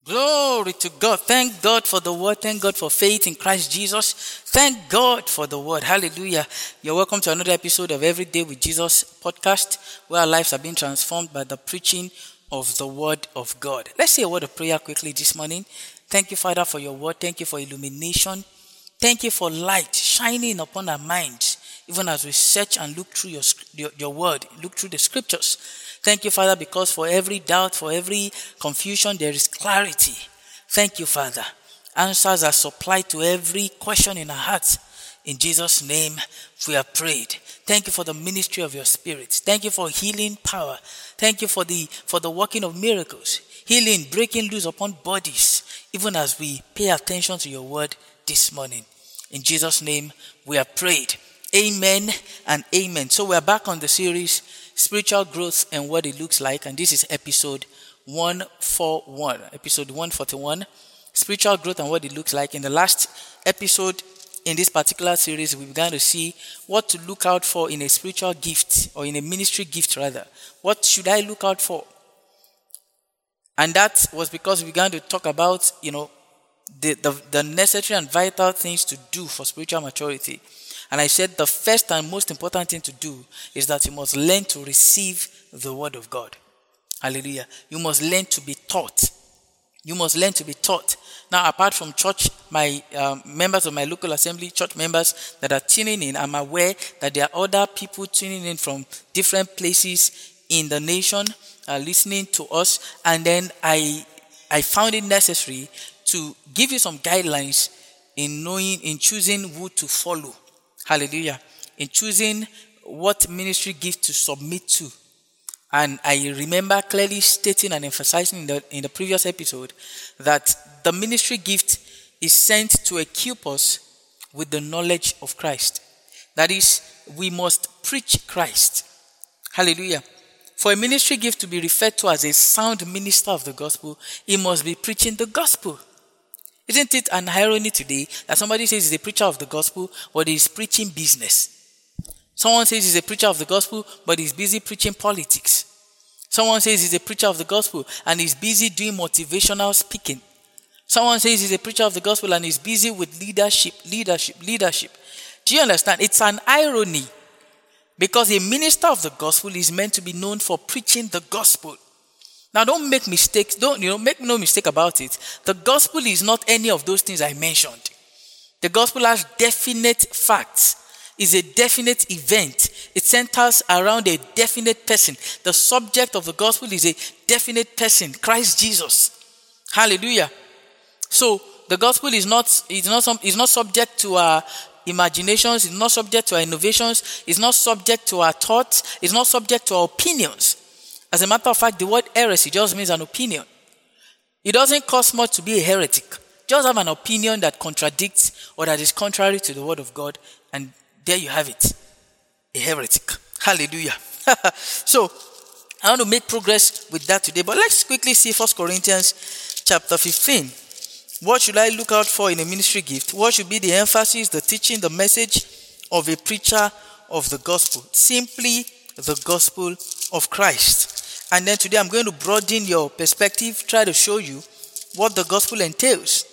Glory to God. Thank God for the word. Thank God for faith in Christ Jesus. Thank God for the word. Hallelujah. You're welcome to another episode of Every Day with Jesus podcast, where our lives are being transformed by the preaching of the word of God. Let's say a word of prayer quickly this morning. Thank you, Father, for your word. Thank you for illumination. Thank you for light shining upon our minds, even as we search and look through your word, look through the scriptures. Thank you, Father, because for every doubt, for every confusion, there is clarity. Thank you, Father. Answers are supplied to every question in our hearts. In Jesus' name, we have prayed. Thank you for the ministry of your Spirit. Thank you for healing power. Thank you for the working of miracles. Healing, breaking loose upon bodies, even as we pay attention to your word this morning. In Jesus' name, we have prayed. Amen and amen. So we are back on the series, Spiritual Growth and What It Looks Like. And this is episode 141. Episode 141. Spiritual Growth and What It Looks Like. In the last episode in this particular series, we began to see what to look out for in a spiritual gift, or in a ministry gift rather. What should I look out for? And that was because we began to talk about, the necessary and vital things to do for spiritual maturity. And I said the first and most important thing to do is that you must learn to receive the word of God. Hallelujah. You must learn to be taught. You must learn to be taught. Now, apart from church, my members of my local assembly, church members that are tuning in, I'm aware that there are other people tuning in from different places in the nation, listening to us. And then I found it necessary to give you some guidelines in choosing who to follow. Hallelujah. In choosing what ministry gift to submit to. And I remember clearly stating and emphasizing in the previous episode that the ministry gift is sent to equip us with the knowledge of Christ. That is, we must preach Christ. Hallelujah. For a ministry gift to be referred to as a sound minister of the gospel, he must be preaching the gospel. Isn't it an irony today that somebody says he's a preacher of the gospel, but he's preaching business? Someone says he's a preacher of the gospel, but he's busy preaching politics. Someone says he's a preacher of the gospel, and he's busy doing motivational speaking. Someone says he's a preacher of the gospel, and he's busy with leadership. Do you understand? It's an irony, because a minister of the gospel is meant to be known for preaching the gospel. Now, don't make mistakes. Make no mistake about it. The gospel is not any of those things I mentioned. The gospel has definite facts. It's a definite event. It centers around a definite person. The subject of the gospel is a definite person, Christ Jesus. Hallelujah. So the gospel is not subject to our imaginations. It's not subject to our innovations. It's not subject to our thoughts. It's not subject to our opinions. As a matter of fact, the word heresy just means an opinion. It doesn't cost much to be a heretic. Just have an opinion that contradicts or that is contrary to the word of God, and there you have it. A heretic. Hallelujah. So, I want to make progress with that today, but let's quickly see 1 Corinthians chapter 15. What should I look out for in a ministry gift? What should be the emphasis, the teaching, the message of a preacher of the gospel? Simply the gospel of Christ. And then today I'm going to broaden your perspective, try to show you what the gospel entails.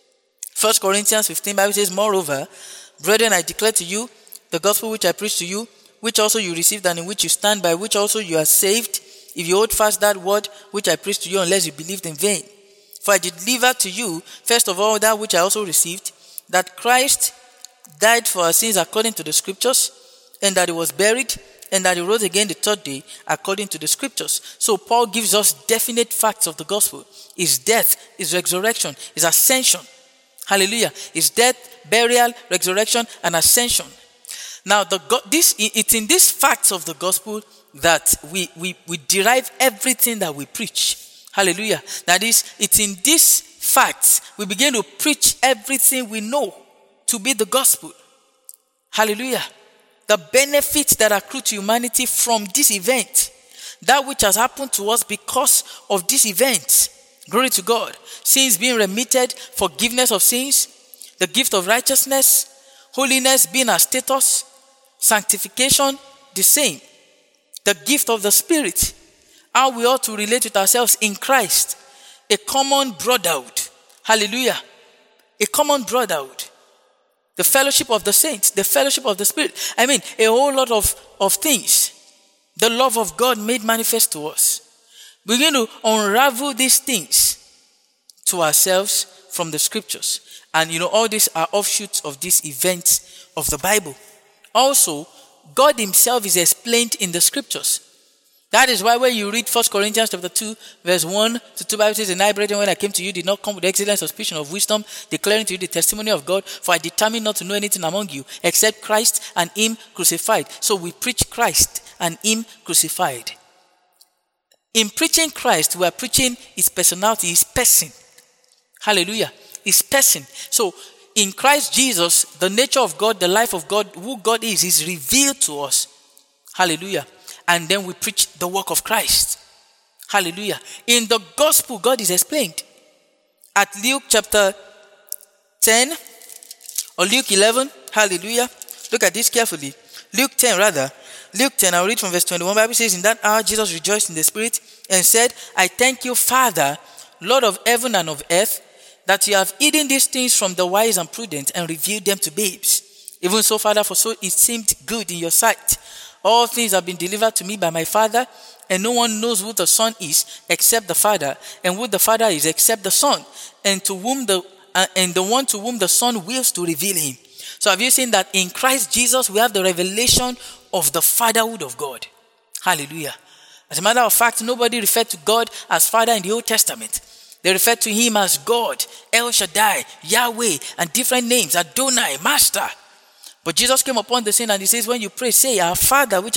1 Corinthians 15, Bible says, moreover, brethren, I declare to you the gospel which I preach to you, which also you received and in which you stand, by which also you are saved, if you hold fast that word which I preached to you, unless you believed in vain. For I delivered to you, first of all, that which I also received, that Christ died for our sins according to the scriptures, and that he was buried, and that he rose again the third day according to the scriptures. So Paul gives us definite facts of the gospel. His death, his resurrection, his ascension. Hallelujah. His death, burial, resurrection, and ascension. Now, it's in these facts of the gospel that we derive everything that we preach. Hallelujah. That is, it's in these facts we begin to preach everything we know to be the gospel. Hallelujah. The benefits that accrue to humanity from this event. That which has happened to us because of this event. Glory to God. Sins being remitted, forgiveness of sins, the gift of righteousness, holiness being our status, sanctification, the same. The gift of the Spirit, how we ought to relate with ourselves in Christ. a common brotherhood. Hallelujah. A common brotherhood. The fellowship of the saints, the fellowship of the Spirit. I mean, a whole lot of things. The love of God made manifest to us. We're going to unravel these things to ourselves from the scriptures. And all these are offshoots of these events of the Bible. Also, God himself is explained in the scriptures. That is why when you read 1 Corinthians chapter 2, verse 1 to 2, Bible says, "And I, brethren, when I came to you, did not come with excellence of speech and of wisdom, declaring to you the testimony of God, for I determined not to know anything among you, except Christ and him crucified." So we preach Christ and him crucified. In preaching Christ, we are preaching his personality, his person. Hallelujah. His person. So in Christ Jesus, the nature of God, the life of God, who God is revealed to us. Hallelujah. And then we preach the work of Christ. Hallelujah. In the gospel, God is explained. At Luke chapter 10 or Luke 11. Hallelujah. Look at this carefully. Luke 10, I'll read from verse 21. The Bible says, "In that hour Jesus rejoiced in the Spirit and said, I thank you, Father, Lord of heaven and of earth, that you have hidden these things from the wise and prudent and revealed them to babes. Even so, Father, for so it seemed good in your sight. All things have been delivered to me by my Father, and no one knows who the Son is except the Father, and who the Father is except the Son, and the one to whom the Son wills to reveal him." So have you seen that in Christ Jesus we have the revelation of the fatherhood of God? Hallelujah. As a matter of fact, nobody referred to God as Father in the Old Testament. They referred to him as God, El Shaddai, Yahweh, and different names, Adonai, Master. But Jesus came upon the scene and he says, when you pray, say, "Our Father which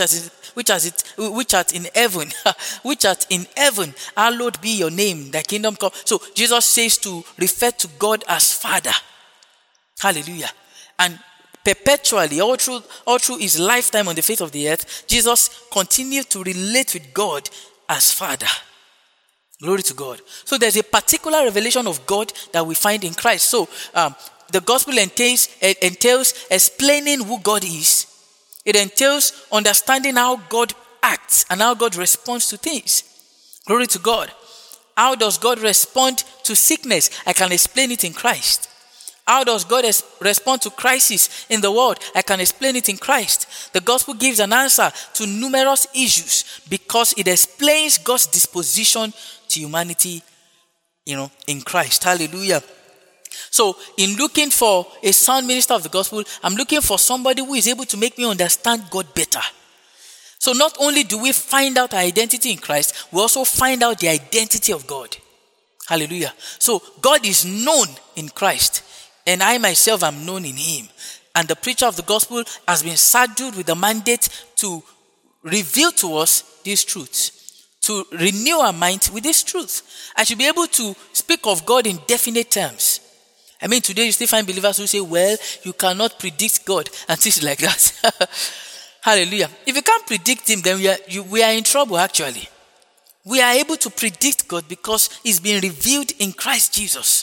art in heaven, which art in heaven, hallowed be your name, thy kingdom come." So Jesus says to refer to God as Father. Hallelujah. And perpetually, all through his lifetime on the face of the earth, Jesus continued to relate with God as Father. Glory to God. So there's a particular revelation of God that we find in Christ. So the gospel entails explaining who God is. It entails understanding how God acts and how God responds to things. Glory to God. How does God respond to sickness? I can explain it in Christ. How does God respond to crisis in the world? I can explain it in Christ. The gospel gives an answer to numerous issues because it explains God's disposition to humanity, in Christ. Hallelujah. So in looking for a sound minister of the gospel, I'm looking for somebody who is able to make me understand God better. So not only do we find out our identity in Christ, we also find out the identity of God. Hallelujah. So God is known in Christ, and I myself am known in him. And the preacher of the gospel has been saddled with the mandate to reveal to us these truths, to renew our minds with this truth. I should be able to speak of God in definite terms. I mean, today you still find believers who say, "Well, you cannot predict God," and things like that. Hallelujah. If you can't predict him, then we are in trouble actually. We are able to predict God because he's been revealed in Christ Jesus.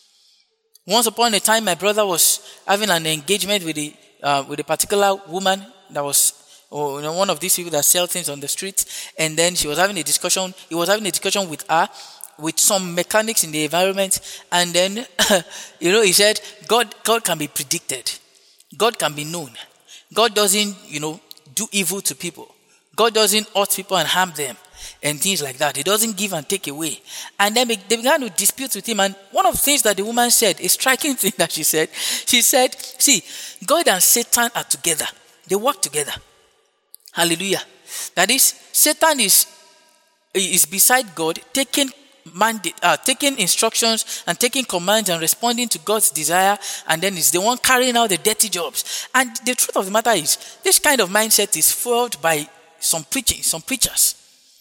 Once upon a time, my brother was having an engagement with a particular woman that was one of these people that sell things on the street. And then he was having a discussion with her, with some mechanics in the environment. And then, he said, God can be predicted. God can be known. God doesn't, do evil to people. God doesn't hurt people and harm them and things like that. He doesn't give and take away. And then they began to dispute with him. And one of the things that the woman said, a striking thing that she said, see, God and Satan are together. They work together. Hallelujah. That is, Satan is beside God, taking instructions and taking commands and responding to God's desire, and then is the one carrying out the dirty jobs. And the truth of the matter is, this kind of mindset is fueled by some preachers.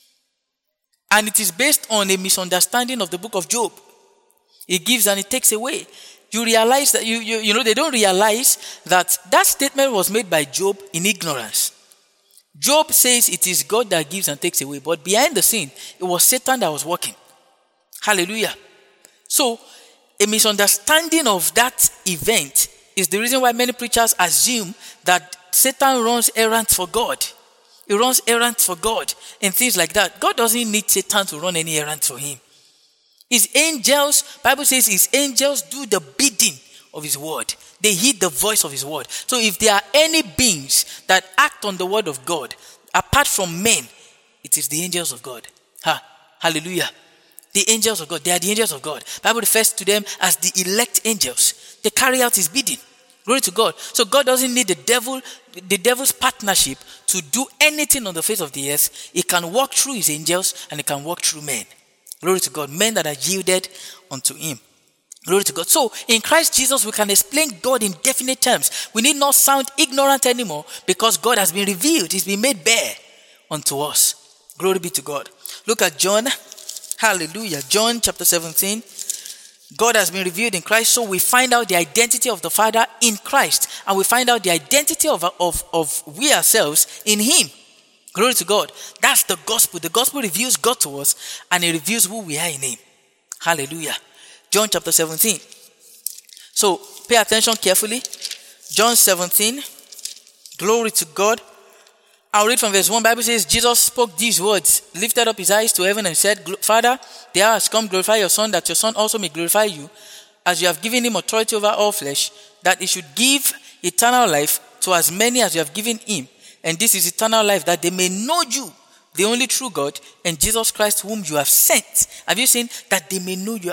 And it is based on a misunderstanding of the book of Job. It gives and it takes away. You realize that, they don't realize that statement was made by Job in ignorance. Job says it is God that gives and takes away, but behind the scene, it was Satan that was working. Hallelujah. So, a misunderstanding of that event is the reason why many preachers assume that Satan runs errands for God. He runs errands for God and things like that. God doesn't need Satan to run any errands for him. His angels, Bible says his angels do the bidding of his word. They heed the voice of his word. So if there are any beings that act on the word of God, apart from men, it is the angels of God. Hallelujah. The angels of God. They are the angels of God. Bible refers to them as the elect angels. They carry out his bidding. Glory to God. So God doesn't need the devil's partnership to do anything on the face of the earth. He can walk through his angels and he can walk through men. Glory to God. Men that are yielded unto him. Glory to God. So in Christ Jesus, we can explain God in definite terms. We need not sound ignorant anymore because God has been revealed. He's been made bare unto us. Glory be to God. Look at John. Hallelujah. John chapter 17. God has been revealed in Christ, so we find out the identity of the Father in Christ, and we find out the identity of we ourselves in him. Glory to God. That's the gospel. The gospel reveals God to us, and it reveals who we are in him. Hallelujah. John chapter 17. So pay attention carefully. John 17. Glory to God. I'll read from verse 1. Bible says, Jesus spoke these words, lifted up his eyes to heaven and said, Father, the hour has come, glorify your Son, that your Son also may glorify you, as you have given him authority over all flesh, that he should give eternal life to as many as you have given him. And this is eternal life, that they may know you, the only true God, and Jesus Christ whom you have sent. Have you seen that they may know you?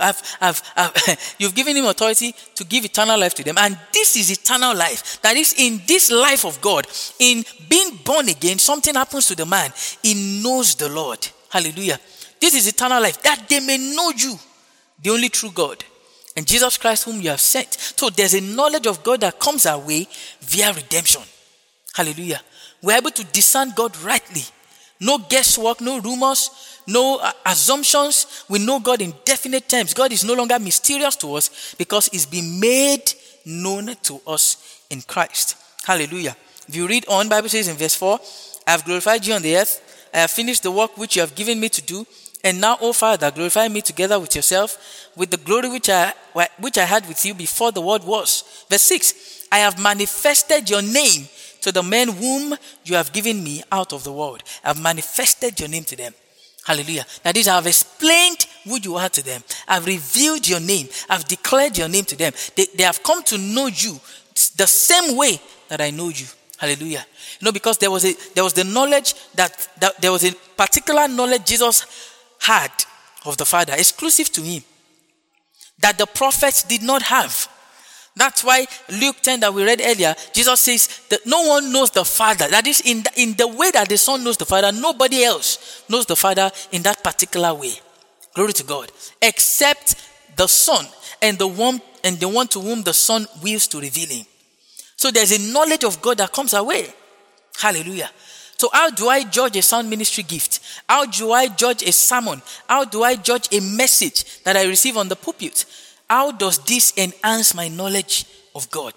You've given him authority to give eternal life to them. And this is eternal life. That is, in this life of God, in being born again, something happens to the man. He knows the Lord. Hallelujah. This is eternal life, that they may know you, the only true God, and Jesus Christ whom you have sent. So there's a knowledge of God that comes our way via redemption. Hallelujah. We're able to discern God rightly. No guesswork, no rumors, no assumptions. We know God in definite terms. God is no longer mysterious to us because he's been made known to us in Christ. Hallelujah. If you read on, Bible says in verse 4, I have glorified you on the earth. I have finished the work which you have given me to do. And now, O Father, glorify me together with yourself, with the glory which I had with you before the world was. Verse 6, I have manifested your name to the men whom you have given me out of the world. I have manifested your name to them. Hallelujah. That is, I have explained who you are to them. I have revealed your name. I have declared your name to them. They have come to know you the same way that I know you. Hallelujah. Because there was the knowledge that there was a particular knowledge Jesus had of the Father, exclusive to him, that the prophets did not have. That's why Luke 10 that we read earlier, Jesus says that no one knows the Father. That is, in the way that the Son knows the Father, nobody else knows the Father in that particular way. Glory to God. Except the Son and the one to whom the Son wills to reveal him. So there's a knowledge of God that comes our way. Hallelujah. So how do I judge a sound ministry gift? How do I judge a sermon? How do I judge a message that I receive on the pulpit? How does this enhance my knowledge of God?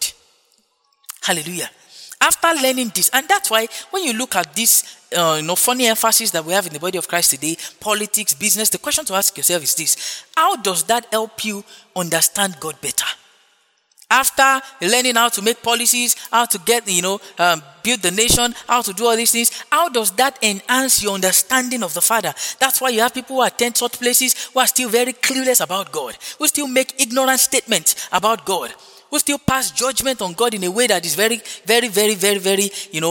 Hallelujah. After learning this, and that's why when you look at this funny emphasis that we have in the body of Christ today, politics, business, the question to ask yourself is this: how does that help you understand God better? After learning how to make policies, how to get, build the nation, how to do all these things, how does that enhance your understanding of the Father? That's why you have people who attend such places who are still very clueless about God, who still make ignorant statements about God, who still pass judgment on God in a way that is very, very, very, very, very,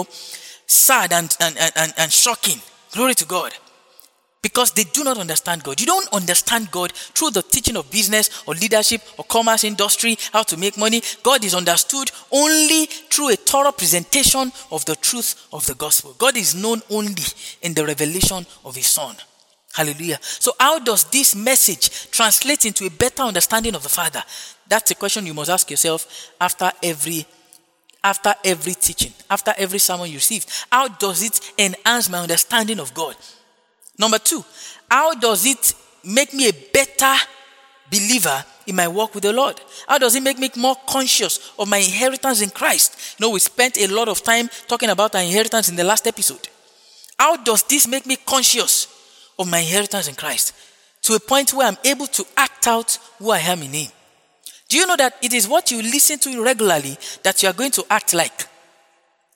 sad and shocking. Glory to God. Because they do not understand God. You don't understand God through the teaching of business or leadership or commerce, industry, how to make money. God is understood only through a thorough presentation of the truth of the gospel. God is known only in the revelation of his Son. Hallelujah. So how does this message translate into a better understanding of the Father? That's a question you must ask yourself after every teaching, after every sermon you receive. How does it enhance my understanding of God? Number 2, how does it make me a better believer in my walk with the Lord? How does it make me more conscious of my inheritance in Christ? We spent a lot of time talking about our inheritance in the last episode. How does this make me conscious of my inheritance in Christ to a point where I'm able to act out who I am in him? Do you know that it is what you listen to regularly that you are going to act like?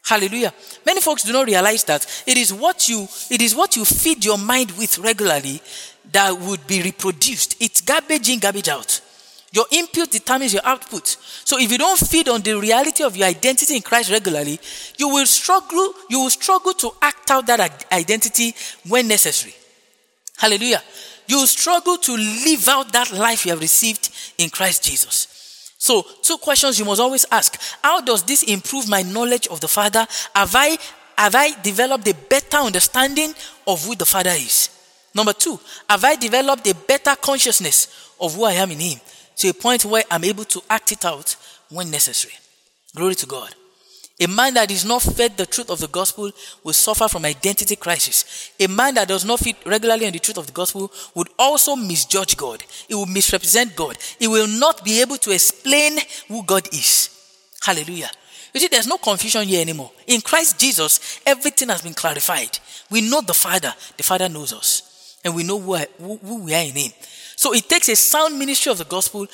Hallelujah. Many folks do not realize that it is what you feed your mind with regularly that would be reproduced. It's garbage in, garbage out. Your input determines your output. So if you don't feed on the reality of your identity in Christ regularly, you will struggle to act out that identity when necessary. Hallelujah. You will struggle to live out that life you have received in Christ Jesus. So, 2 questions you must always ask. How does this improve my knowledge of the Father? Have I developed a better understanding of who the Father is? Number 2, have I developed a better consciousness of who I am in Him, to a point where I'm able to act it out when necessary? Glory to God. A man that is not fed the truth of the gospel will suffer from identity crisis. A man that does not feed regularly on the truth of the gospel would also misjudge God. He will misrepresent God. He will not be able to explain who God is. Hallelujah. You see, there's no confusion here anymore. In Christ Jesus, everything has been clarified. We know the Father. The Father knows us. And we know who we are in Him. So it takes a sound ministry of the gospel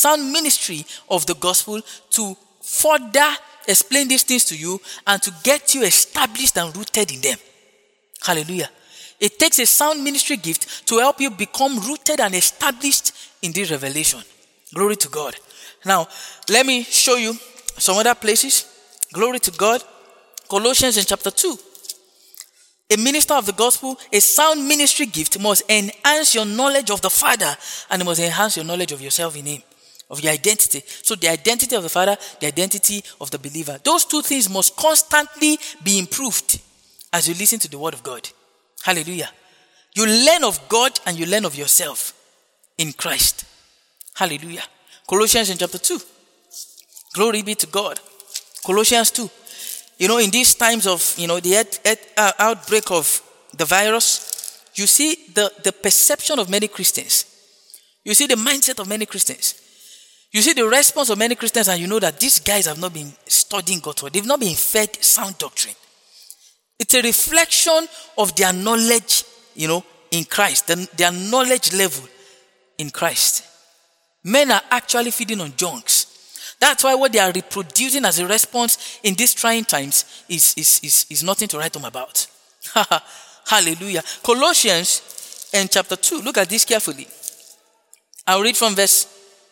to further explain these things to you and to get you established and rooted in them. Hallelujah. It takes a sound ministry gift to help you become rooted and established in this revelation. Glory to God. Now, let me show you some other places. Glory to God. Colossians in chapter 2. A minister of the gospel, a sound ministry gift must enhance your knowledge of the Father, and it must enhance your knowledge of yourself in Him, of your identity. So the identity of the Father, the identity of the believer. Those 2 things must constantly be improved as you listen to the word of God. Hallelujah. You learn of God and you learn of yourself in Christ. Hallelujah. Colossians in chapter 2. Glory be to God. Colossians 2. In these times of, the outbreak of the virus, you see the perception of many Christians. You see the mindset of many Christians. You see the response of many Christians, and you know that these guys have not been studying God's word. They've not been fed sound doctrine. It's a reflection of their knowledge, in Christ, their knowledge level in Christ. Men are actually feeding on junks. That's why what they are reproducing as a response in these trying times is nothing to write home about. Hallelujah. Colossians in chapter 2. Look at this carefully. I'll read from verse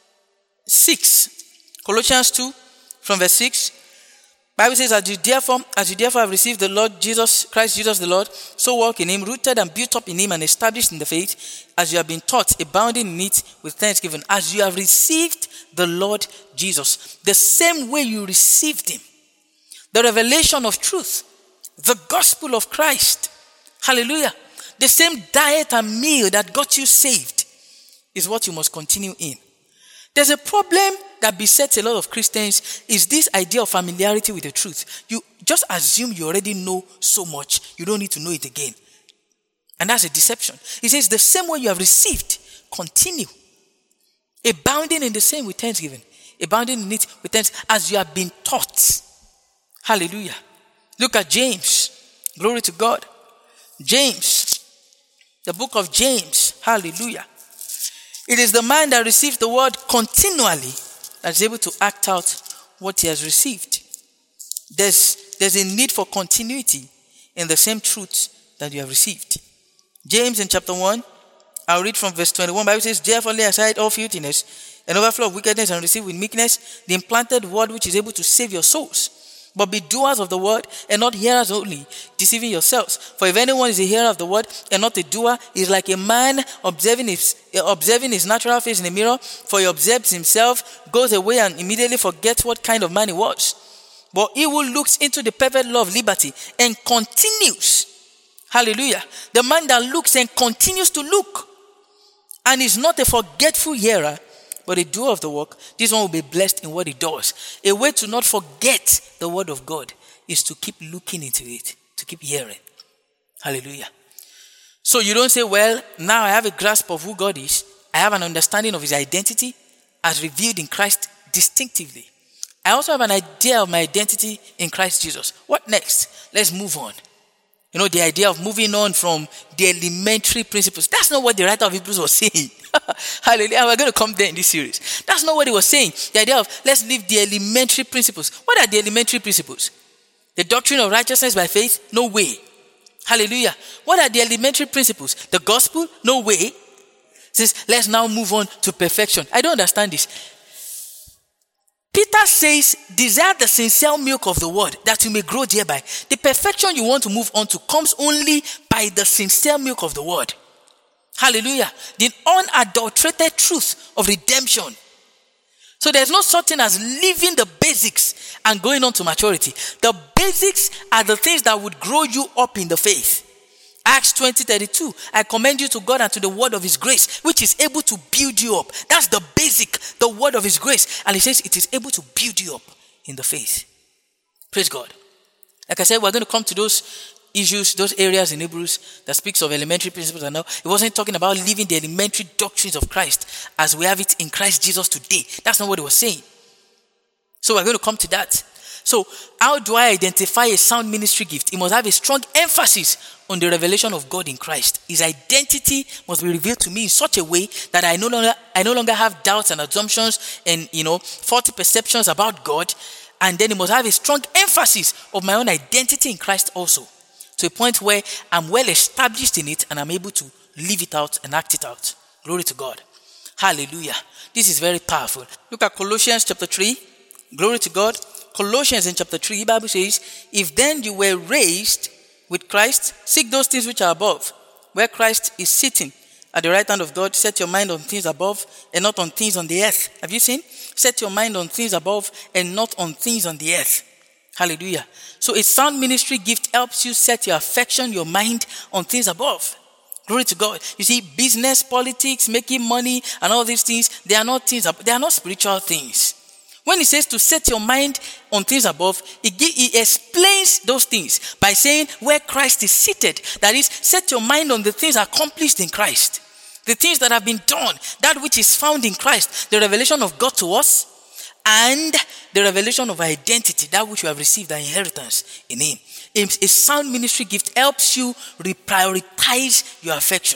6. Colossians 2 from verse 6. Bible says, as you therefore have received the Lord Jesus, Christ Jesus the Lord, so walk in Him, rooted and built up in Him and established in the faith, as you have been taught, abounding in it with thanksgiving, as you have received the Lord Jesus, the same way you received Him. The revelation of truth, the gospel of Christ. Hallelujah. The same diet and meal that got you saved is what you must continue in. There's a problem that besets a lot of Christians, is this idea of familiarity with the truth. You just assume you already know so much, you don't need to know it again. And that's a deception. He says, the same way you have received, continue. Abounding in the same with thanksgiving. Abounding in it with thanksgiving, as you have been taught. Hallelujah. Look at James. Glory to God. James. The book of James. Hallelujah. It is the man that receives the word continually that is able to act out what he has received. There's a need for continuity in the same truth that you have received. James in chapter 1, I'll read from verse 21. The Bible says, therefore lay aside all filthiness and overflow of wickedness, and receive with meekness the implanted word which is able to save your souls. But be doers of the word and not hearers only, deceiving yourselves. For if anyone is a hearer of the word and not a doer, he is like a man observing his natural face in a mirror. For he observes himself, goes away, and immediately forgets what kind of man he was. But he who looks into the perfect law of liberty and continues. Hallelujah. The man that looks and continues to look and is not a forgetful hearer, but a doer of the work, this one will be blessed in what he does. A way to not forget the word of God is to keep looking into it, to keep hearing. Hallelujah. So you don't say, well, now I have a grasp of who God is. I have an understanding of His identity as revealed in Christ distinctively. I also have an idea of my identity in Christ Jesus. What next? Let's move on. The idea of moving on from the elementary principles. That's not what the writer of Hebrews was saying. Hallelujah. We're going to come there in this series. That's not what he was saying. The idea of let's leave the elementary principles. What are the elementary principles? The doctrine of righteousness by faith? No way. Hallelujah. What are the elementary principles? The gospel? No way. It says, let's now move on to perfection. I don't understand this. Peter says, desire the sincere milk of the word that you may grow thereby. The perfection you want to move on to comes only by the sincere milk of the word. Hallelujah. The unadulterated truth of redemption. So there's no such thing as leaving the basics and going on to maturity. The basics are the things that would grow you up in the faith. Acts 20:32, I commend you to God and to the word of his grace, which is able to build you up. That's the basic, the word of his grace. And he says it is able to build you up in the faith. Praise God. Like I said, we're going to come to those issues, those areas in Hebrews that speaks of elementary principles. And now it wasn't talking about living the elementary doctrines of Christ as we have it in Christ Jesus today. That's not what it was saying. So we're going to come to that. So how do I identify a sound ministry gift? It must have a strong emphasis on the revelation of God in Christ. His identity must be revealed to me in such a way that I no longer have doubts and assumptions and faulty perceptions about God. And then it must have a strong emphasis of my own identity in Christ also, to a point where I'm well established in it and I'm able to live it out and act it out. Glory to God. Hallelujah. This is very powerful. Look at Colossians chapter 3. Glory to God. Colossians in chapter 3, the Bible says, if then you were raised with Christ, seek those things which are above, where Christ is sitting at the right hand of God. Set your mind on things above and not on things on the earth. Have you seen? Set your mind on things above and not on things on the earth. Hallelujah. So a sound ministry gift helps you set your affection, your mind on things above. Glory to God. You see, business, politics, making money, and all these things, they are not spiritual things. When he says to set your mind on things above, he explains those things by saying where Christ is seated. That is, set your mind on the things accomplished in Christ. The things that have been done, that which is found in Christ, the revelation of God to us, and the revelation of our identity, that which we have received, our inheritance in him. A sound ministry gift helps you reprioritize your affection.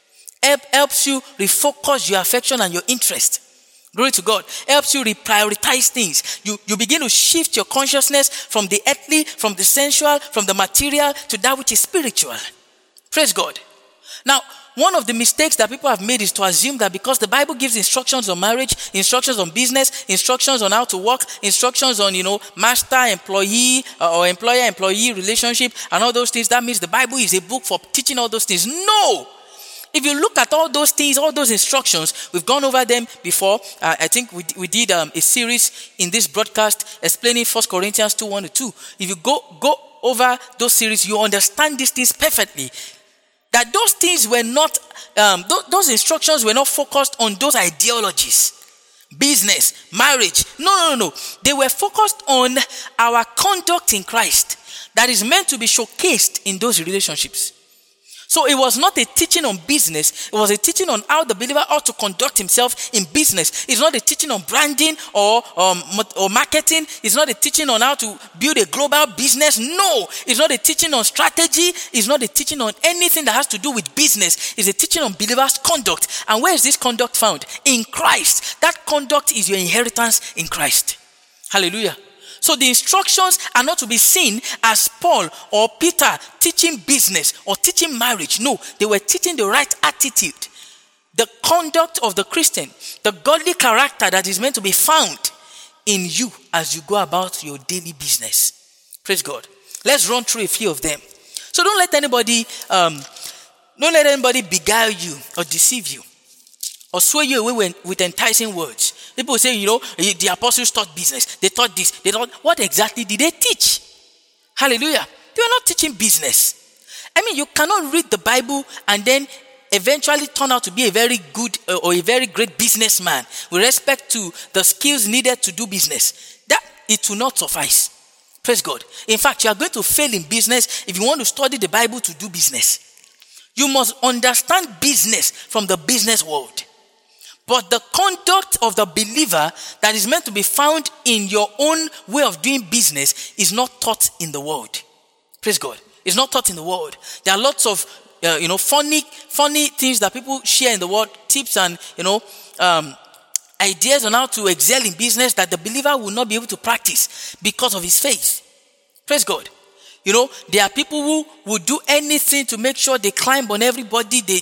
Helps you refocus your affection and your interest. Glory to God. Helps you reprioritize things. You begin to shift your consciousness from the earthly, from the sensual, from the material to that which is spiritual. Praise God. Now, one of the mistakes that people have made is to assume that because the Bible gives instructions on marriage, instructions on business, instructions on how to work, instructions on, master-employee or employer-employee relationship and all those things, that means the Bible is a book for teaching all those things. No! If you look at all those things, all those instructions, we've gone over them before. I think we did a series in this broadcast explaining 1 Corinthians 2:1-2. If you go over those series, you understand these things perfectly. That those things were not, those instructions were not focused on those ideologies. Business, marriage. No. They were focused on our conduct in Christ that is meant to be showcased in those relationships. So it was not a teaching on business. It was a teaching on how the believer ought to conduct himself in business. It's not a teaching on branding or marketing. It's not a teaching on how to build a global business. No, it's not a teaching on strategy. It's not a teaching on anything that has to do with business. It's a teaching on believers' conduct. And where is this conduct found? In Christ. That conduct is your inheritance in Christ. Hallelujah. So the instructions are not to be seen as Paul or Peter teaching business or teaching marriage. No, they were teaching the right attitude, the conduct of the Christian, the godly character that is meant to be found in you as you go about your daily business. Praise God. Let's run through a few of them. So don't let anybody beguile you or deceive you or sway you away with enticing words. People say, the apostles taught business. They taught this. They taught. What exactly did they teach? Hallelujah. They were not teaching business. I mean, you cannot read the Bible and then eventually turn out to be a very good or a very great businessman with respect to the skills needed to do business. That it will not suffice. Praise God. In fact, you are going to fail in business if you want to study the Bible to do business. You must understand business from the business world. But the conduct of the believer that is meant to be found in your own way of doing business is not taught in the world. Praise God. It's not taught in the world. There are lots of, funny things that people share in the world, tips and, ideas on how to excel in business that the believer will not be able to practice because of his faith. Praise God. You know, there are people who would do anything to make sure they climb on everybody. They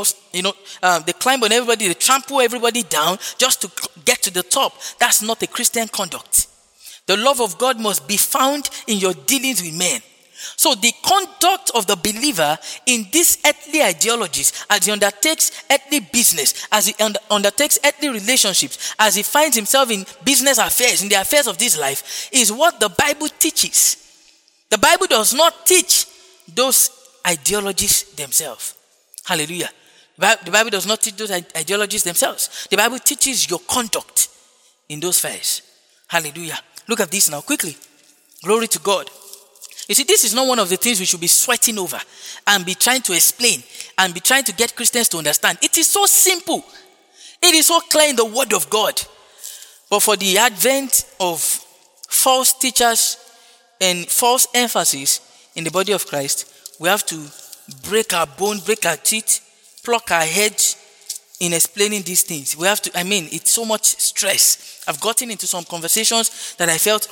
climb on everybody. They trample everybody down just to get to the top. That's not a Christian conduct. The love of God must be found in your dealings with men. So the conduct of the believer in these earthly ideologies, as he undertakes earthly business, as he undertakes earthly relationships, as he finds himself in business affairs, in the affairs of this life, is what the Bible teaches. The Bible does not teach those ideologies themselves. Hallelujah. The Bible does not teach those ideologies themselves. The Bible teaches your conduct in those affairs. Hallelujah. Look at this now quickly. Glory to God. You see, this is not one of the things we should be sweating over and be trying to explain and be trying to get Christians to understand. It is so simple. It is so clear in the Word of God. But for the advent of false teachers and false emphasis in the body of Christ, we have to break our bone, break our teeth, pluck our heads in explaining these things. We have to, it's so much stress. I've gotten into some conversations that I felt,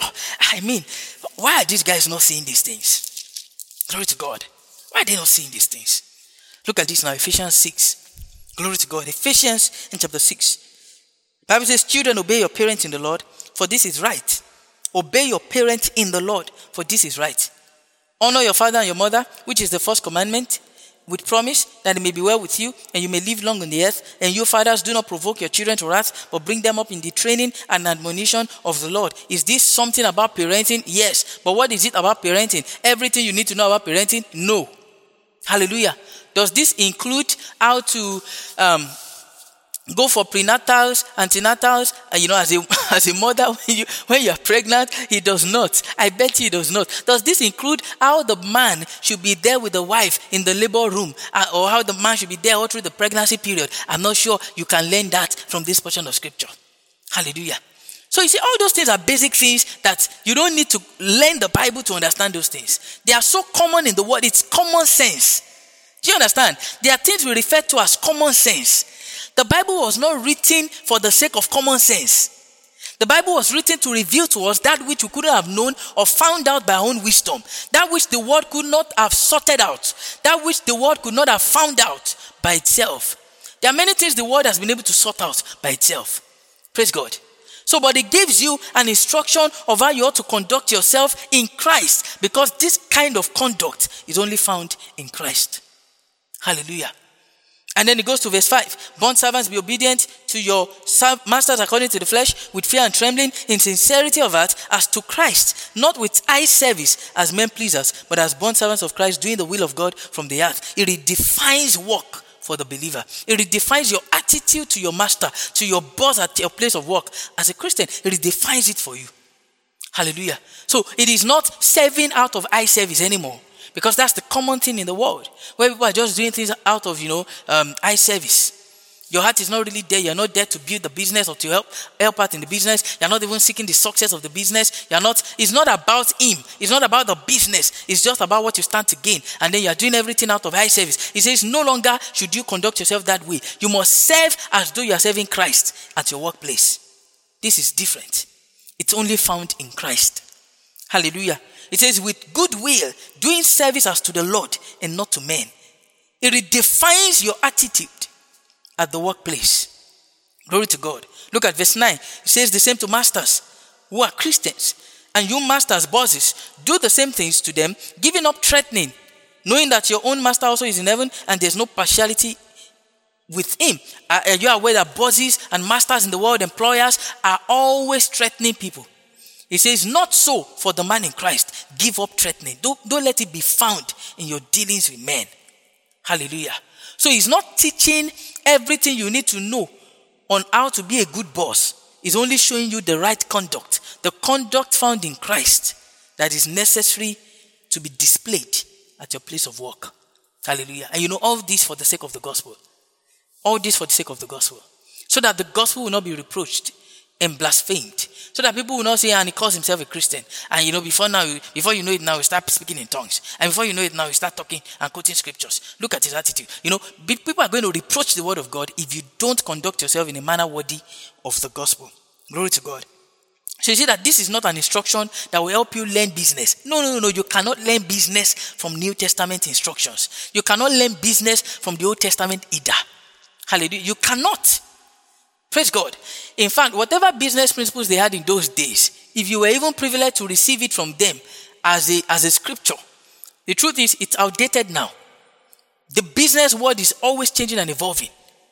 why are these guys not seeing these things? Glory to God. Why are they not seeing these things? Look at this now, Ephesians 6. Glory to God. Ephesians in chapter 6. The Bible says, children, obey your parents in the Lord, for this is right. Obey your parents in the Lord, for this is right. Honor your father and your mother, which is the first commandment, with promise that it may be well with you and you may live long on the earth. And you fathers, do not provoke your children to wrath, but bring them up in the training and admonition of the Lord. Is this something about parenting? Yes. But what is it about parenting? Everything you need to know about parenting? No. Hallelujah. Does this include how to go for prenatals, antenatals, as a mother when you are pregnant? He does not. I bet he does not. Does this include how the man should be there with the wife in the labor room, or how the man should be there all through the pregnancy period? I'm not sure you can learn that from this portion of scripture. Hallelujah. So you see, all those things are basic things that you don't need to learn the Bible to understand those things. They are so common in the world. It's common sense. Do you understand? There are things we refer to as common sense. The Bible was not written for the sake of common sense. The Bible was written to reveal to us that which we couldn't have known or found out by our own wisdom. That which the world could not have sorted out. That which the world could not have found out by itself. There are many things the world has been able to sort out by itself. Praise God. So, but it gives you an instruction of how you ought to conduct yourself in Christ, because this kind of conduct is only found in Christ. Hallelujah. And then it goes to verse 5. Bond servants, be obedient to your masters according to the flesh, with fear and trembling, in sincerity of heart, as to Christ, not with eye service as men pleasers, but as bond servants of Christ, doing the will of God from the heart. It redefines work for the believer. It redefines your attitude to your master, to your boss at your place of work. As a Christian, it redefines it for you. Hallelujah. So it is not serving out of eye service anymore. Because that's the common thing in the world, where people are just doing things out of, eye service. Your heart is not really there. You're not there to build the business or to help out in the business. You're not even seeking the success of the business. It's not about him. It's not about the business. It's just about what you stand to gain. And then you're doing everything out of eye service. He says, no longer should you conduct yourself that way. You must serve as though you are serving Christ at your workplace. This is different. It's only found in Christ. Hallelujah. It says, with good will, doing service as to the Lord and not to men. It redefines your attitude at the workplace. Glory to God. Look at verse 9. It says the same to masters who are Christians. And you masters, bosses, do the same things to them, giving up threatening, knowing that your own master also is in heaven and there's no partiality with him. Are you aware that bosses and masters in the world, employers, are always threatening people? He says, not so for the man in Christ. Give up threatening. Don't let it be found in your dealings with men. Hallelujah. So he's not teaching everything you need to know on how to be a good boss. He's only showing you the right conduct. The conduct found in Christ that is necessary to be displayed at your place of work. Hallelujah. And all this for the sake of the gospel. All this for the sake of the gospel. So that the gospel will not be reproached and blasphemed. So that people will not say, and he calls himself a Christian. And before you know it now, he start speaking in tongues. And before you know it now, he start talking and quoting scriptures. Look at his attitude. People are going to reproach the word of God if you don't conduct yourself in a manner worthy of the gospel. Glory to God. So you see that this is not an instruction that will help you learn business. No. You cannot learn business from New Testament instructions. You cannot learn business from the Old Testament either. Hallelujah. You cannot. Praise God. In fact, whatever business principles they had in those days, if you were even privileged to receive it from them as a scripture, the truth is it's outdated now. The business world is always changing and evolving.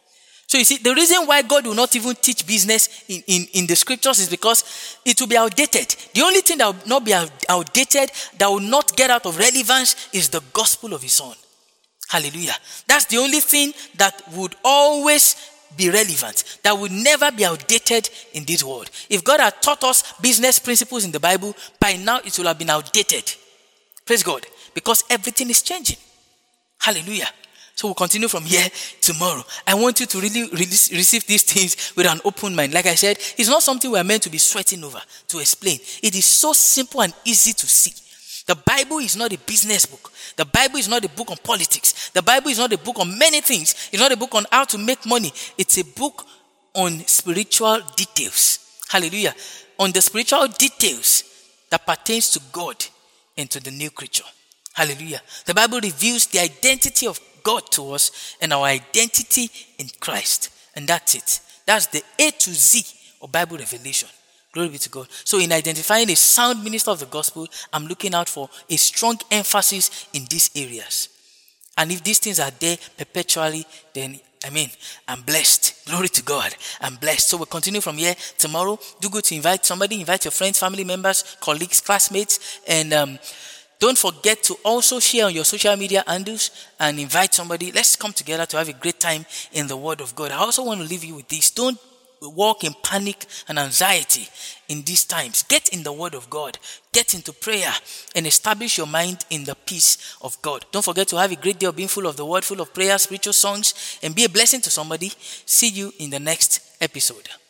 So you see, the reason why God will not even teach business in the scriptures is because it will be outdated. The only thing that will not be outdated, that will not get out of relevance, is the gospel of his son. Hallelujah. That's the only thing that would always be relevant, that would never be outdated in this world. If God had taught us business principles in the Bible, by now it will have been outdated. Praise God. Because everything is changing. Hallelujah. So we'll continue from here tomorrow. I want you to really receive these things with an open mind. Like I said, it's not something we're meant to be sweating over to explain. It is so simple and easy to see. The Bible is not a business book. The Bible is not a book on politics. The Bible is not a book on many things. It's not a book on how to make money. It's a book on spiritual details. Hallelujah. On the spiritual details that pertains to God and to the new creature. Hallelujah. The Bible reveals the identity of God to us and our identity in Christ. And that's it. That's the A to Z of Bible revelation. Glory be to God. So in identifying a sound minister of the gospel, I'm looking out for a strong emphasis in these areas. And if these things are there perpetually, then I'm blessed. Glory to God. I'm blessed. So we'll continue from here tomorrow. Do good to invite somebody. Invite your friends, family members, colleagues, classmates. And don't forget to also share on your social media handles and invite somebody. Let's come together to have a great time in the Word of God. I also want to leave you with this. Don't walk in panic and anxiety in these times. Get in the Word of God. Get into prayer and establish your mind in the peace of God. Don't forget to have a great day of being full of the Word, full of prayer, spiritual songs, and be a blessing to somebody. See you in the next episode.